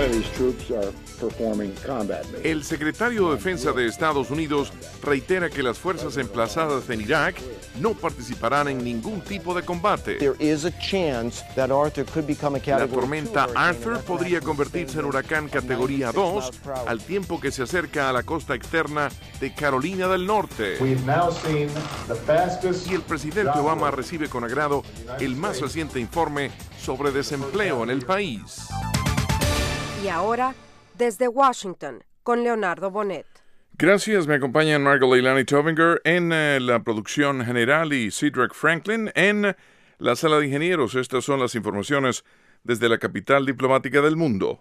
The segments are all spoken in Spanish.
El secretario de Defensa de Estados Unidos reitera que las fuerzas emplazadas en Irak no participarán en ningún tipo de combate. La tormenta Arthur podría convertirse en huracán categoría 2 al tiempo que se acerca a la costa externa de Carolina del Norte. Y el presidente Obama recibe con agrado el más reciente informe sobre desempleo en el país. Y ahora, desde Washington, con Leonardo Bonet. Gracias, me acompañan Margot Leilani Tovinger en la producción general y Cedric Franklin en la sala de ingenieros. Estas son las informaciones desde la capital diplomática del mundo.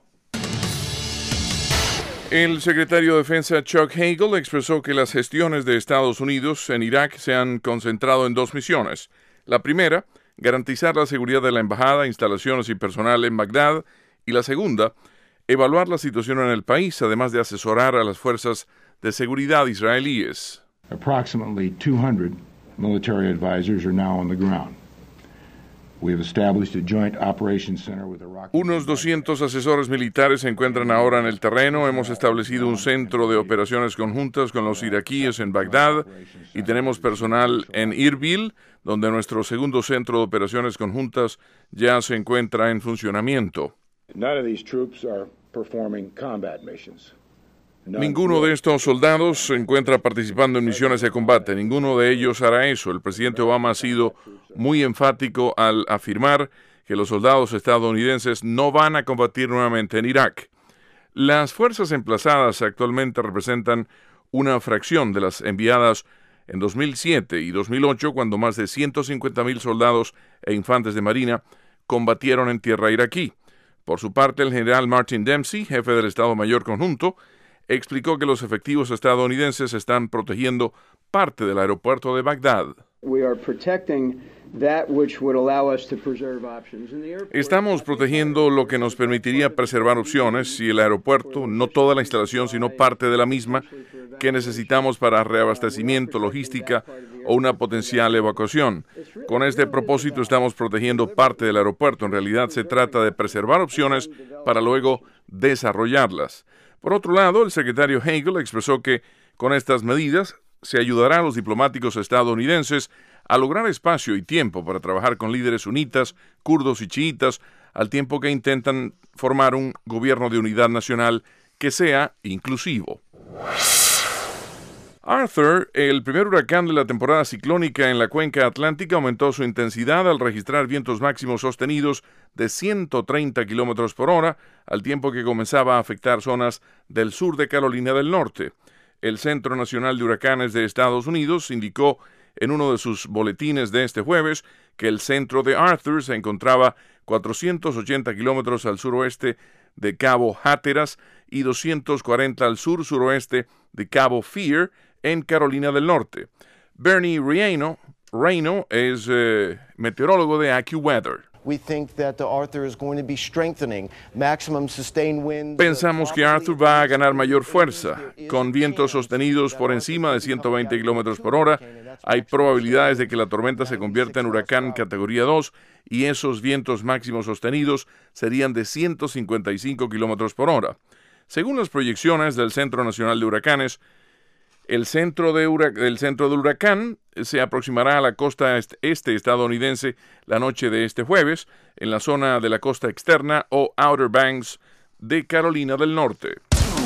El secretario de Defensa Chuck Hagel expresó que las gestiones de Estados Unidos en Irak se han concentrado en dos misiones. La primera, garantizar la seguridad de la embajada, instalaciones y personal en Bagdad, y la segunda, evaluar la situación en el país, además de asesorar a las fuerzas de seguridad israelíes. Approximately 200 military advisors are now on the ground. We have established a joint operations center with Iraq. Unos 200 asesores militares se encuentran ahora en el terreno. Hemos establecido un centro de operaciones conjuntas con los iraquíes en Bagdad y tenemos personal en Irbil, donde nuestro segundo centro de operaciones conjuntas ya se encuentra en funcionamiento. Ninguno de estos soldados se encuentra participando en misiones de combate. Ninguno de ellos hará eso. El presidente Obama ha sido muy enfático al afirmar que los soldados estadounidenses no van a combatir nuevamente en Irak. Las fuerzas emplazadas actualmente representan una fracción de las enviadas en 2007 y 2008, cuando más de 150,000 soldados e infantes de marina combatieron en tierra iraquí. Por su parte, el general Martin Dempsey, jefe del Estado Mayor Conjunto, explicó que los efectivos estadounidenses están protegiendo parte del aeropuerto de Bagdad. Estamos protegiendo lo que nos permitiría preservar opciones si el aeropuerto, no toda la instalación, sino parte de la misma, que necesitamos para reabastecimiento, logística o una potencial evacuación. Con este propósito estamos protegiendo parte del aeropuerto. En realidad se trata de preservar opciones para luego desarrollarlas. Por otro lado, el secretario Hagel expresó que con estas medidas se ayudará a los diplomáticos estadounidenses a lograr espacio y tiempo para trabajar con líderes sunitas, kurdos y chiitas, al tiempo que intentan formar un gobierno de unidad nacional que sea inclusivo. Arthur, el primer huracán de la temporada ciclónica en la cuenca atlántica, aumentó su intensidad al registrar vientos máximos sostenidos de 130 kilómetros por hora, al tiempo que comenzaba a afectar zonas del sur de Carolina del Norte. El Centro Nacional de Huracanes de Estados Unidos indicó en uno de sus boletines de este jueves que el centro de Arthur se encontraba 480 kilómetros al suroeste de Cabo Hatteras y 240 al sur-suroeste de Cabo Fear, en Carolina del Norte. Bernie Reino es meteorólogo de AccuWeather. Pensamos que Arthur va a ganar mayor fuerza. Con vientos sostenidos por encima de 120 kilómetros por hora, hay probabilidades de que la tormenta se convierta en huracán categoría 2 y esos vientos máximos sostenidos serían de 155 kilómetros por hora. Según las proyecciones del Centro Nacional de Huracanes, el centro del huracán se aproximará a la costa este estadounidense la noche de este jueves, en la zona de la costa externa o Outer Banks de Carolina del Norte.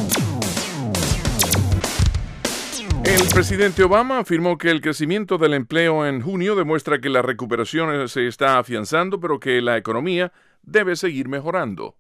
El presidente Obama afirmó que el crecimiento del empleo en junio demuestra que la recuperación se está afianzando, pero que la economía debe seguir mejorando.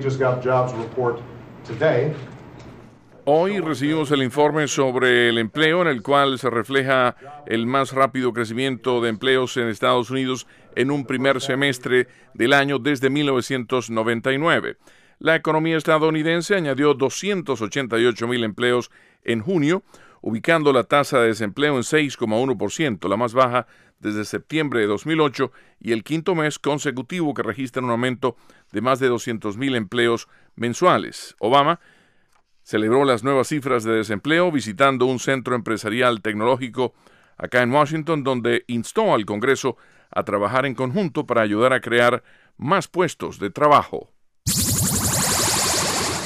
Hoy recibimos el informe sobre el empleo, en el cual se refleja el más rápido crecimiento de empleos en Estados Unidos en un primer semestre del año desde 1999. La economía estadounidense añadió 288,000 empleos en junio, ubicando la tasa de desempleo en 6,1%, la más baja desde septiembre de 2008 y el quinto mes consecutivo que registra un aumento de más de 200,000 empleos mensuales. Obama celebró las nuevas cifras de desempleo visitando un centro empresarial tecnológico acá en Washington, donde instó al Congreso a trabajar en conjunto para ayudar a crear más puestos de trabajo.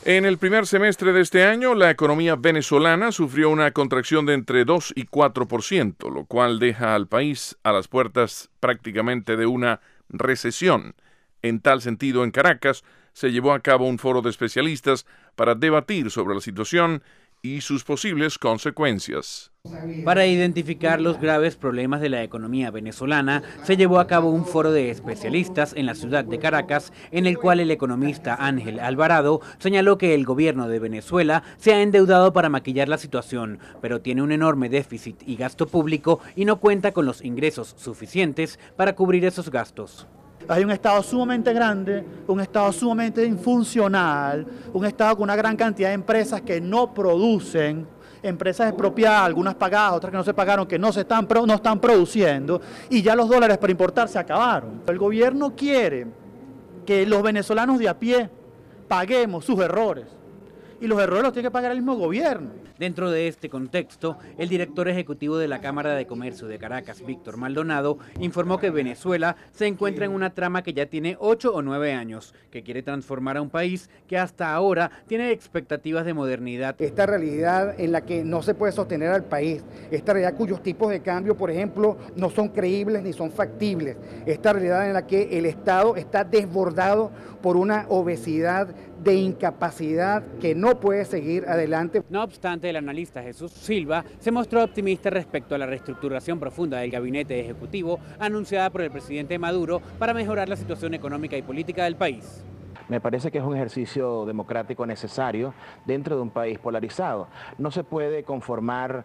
En el primer semestre de este año, la economía venezolana sufrió una contracción de entre 2 y 4%, lo cual deja al país a las puertas prácticamente de una recesión. En tal sentido, en Caracas se llevó a cabo un foro de especialistas para debatir sobre la situación y sus posibles consecuencias. Para identificar los graves problemas de la economía venezolana, se llevó a cabo un foro de especialistas en la ciudad de Caracas, en el cual el economista Ángel Alvarado señaló que el gobierno de Venezuela se ha endeudado para maquillar la situación, pero tiene un enorme déficit y gasto público y no cuenta con los ingresos suficientes para cubrir esos gastos. Hay un Estado sumamente grande, un Estado sumamente infuncional, un Estado con una gran cantidad de empresas que no producen, empresas expropiadas, algunas pagadas, otras que no se pagaron, que no están produciendo, y ya los dólares para importar se acabaron. El gobierno quiere que los venezolanos de a pie paguemos sus errores, y los errores los tiene que pagar el mismo gobierno. Dentro de este contexto, el director ejecutivo de la Cámara de Comercio de Caracas, Víctor Maldonado, informó que Venezuela se encuentra en una trama que ya tiene 8 o 9 años, que quiere transformar a un país que hasta ahora tiene expectativas de modernidad. Esta realidad en la que no se puede sostener al país, esta realidad cuyos tipos de cambio, por ejemplo, no son creíbles ni son factibles, esta realidad en la que el Estado está desbordado por una obesidad de incapacidad que no puede seguir adelante. No obstante, el analista Jesús Silva se mostró optimista respecto a la reestructuración profunda del gabinete ejecutivo anunciada por el presidente Maduro para mejorar la situación económica y política del país. Me parece que es un ejercicio democrático necesario dentro de un país polarizado. No se puede conformar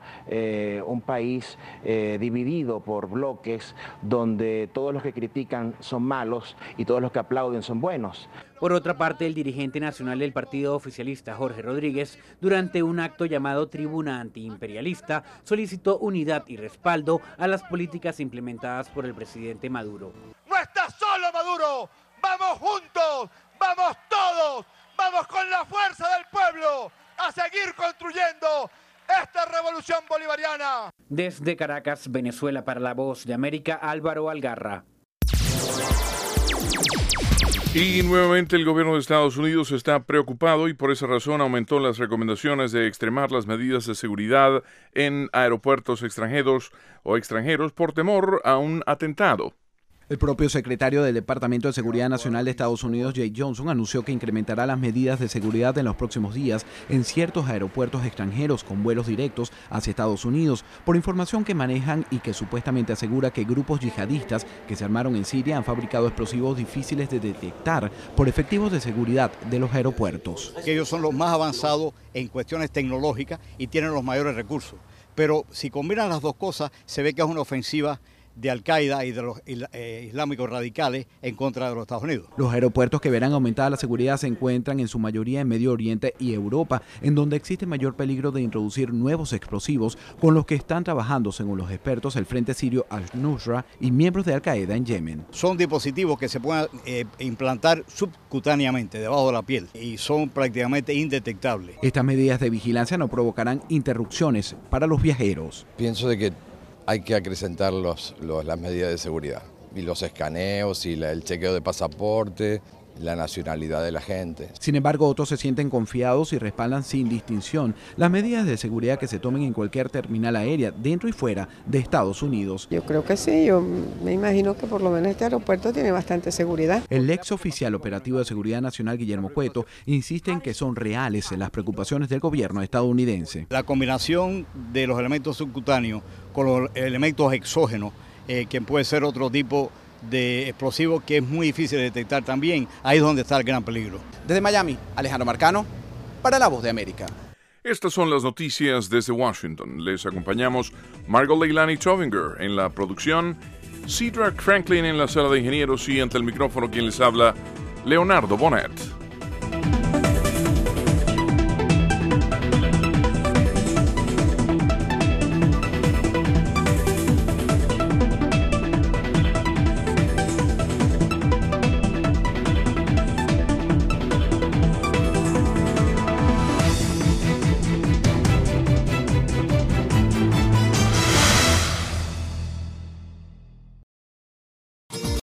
un país dividido por bloques donde todos los que critican son malos y todos los que aplauden son buenos. Por otra parte, el dirigente nacional del partido oficialista, Jorge Rodríguez, durante un acto llamado Tribuna Antiimperialista, solicitó unidad y respaldo a las políticas implementadas por el presidente Maduro. ¡No está solo Maduro! ¡Vamos juntos! ¡Vamos todos! ¡Vamos con la fuerza del pueblo a seguir construyendo esta revolución bolivariana! Desde Caracas, Venezuela, para La Voz de América, Álvaro Algarra. Y nuevamente el gobierno de Estados Unidos está preocupado y por esa razón aumentó las recomendaciones de extremar las medidas de seguridad en aeropuertos extranjeros por temor a un atentado. El propio secretario del Departamento de Seguridad Nacional de Estados Unidos, Jake Johnson, anunció que incrementará las medidas de seguridad en los próximos días en ciertos aeropuertos extranjeros con vuelos directos hacia Estados Unidos, por información que manejan y que supuestamente asegura que grupos yihadistas que se armaron en Siria han fabricado explosivos difíciles de detectar por efectivos de seguridad de los aeropuertos. Que ellos son los más avanzados en cuestiones tecnológicas y tienen los mayores recursos. Pero si combinan las dos cosas, se ve que es una ofensiva de Al-Qaeda y de los islámicos radicales en contra de los Estados Unidos. Los aeropuertos que verán aumentada la seguridad se encuentran en su mayoría en Medio Oriente y Europa, en donde existe mayor peligro de introducir nuevos explosivos con los que están trabajando, según los expertos, el Frente Sirio al-Nusra y miembros de Al-Qaeda en Yemen. Son dispositivos que se pueden implantar subcutáneamente, debajo de la piel, y son prácticamente indetectables. Estas medidas de vigilancia no provocarán interrupciones para los viajeros. Pienso de que hay que acrecentar las medidas de seguridad y los escaneos y el chequeo de pasaporte, la nacionalidad de la gente. Sin embargo, otros se sienten confiados y respaldan sin distinción las medidas de seguridad que se tomen en cualquier terminal aérea, dentro y fuera de Estados Unidos. Yo creo que sí, yo me imagino que por lo menos este aeropuerto tiene bastante seguridad. El ex oficial operativo de seguridad nacional, Guillermo Cueto, insiste en que son reales las preocupaciones del gobierno estadounidense. La combinación de los elementos subcutáneos con los elementos exógenos, que puede ser otro tipo de explosivo que es muy difícil de detectar también, ahí es donde está el gran peligro. Desde Miami, Alejandro Marcano, para La Voz de América. Estas son las noticias desde Washington. Les acompañamos Margot Leilani Tovinger en la producción, Cedric Franklin en la sala de ingenieros y ante el micrófono quien les habla, Leonardo Bonet.